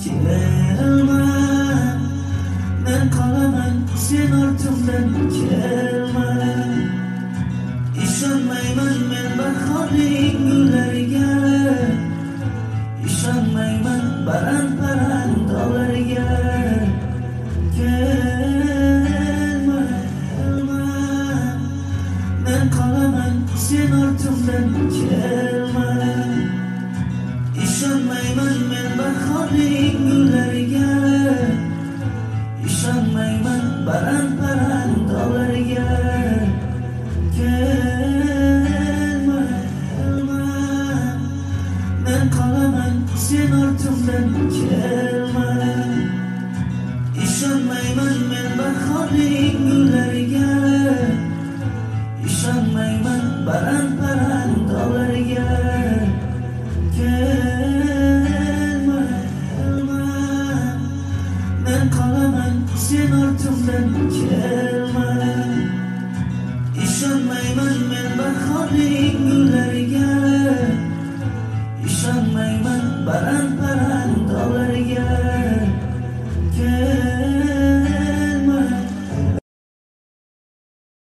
kelma. Men qolaman sen ortimdan kelma. İşonmayman men bahorning gullariga, İşonmayman baland dog'larga. Kelma, kelma. Men qolaman sen ortimdan kelma. İşonmayman men bahorning gullariga, İşonmayman baland dog'larga. Kelma, kelma. Men qolaman sen ortimdan kelma. İşonmayman men bahorning gullariga, İşonmayman baland dog'larga. Kelma, kelma. Men qolaman sen ortimdan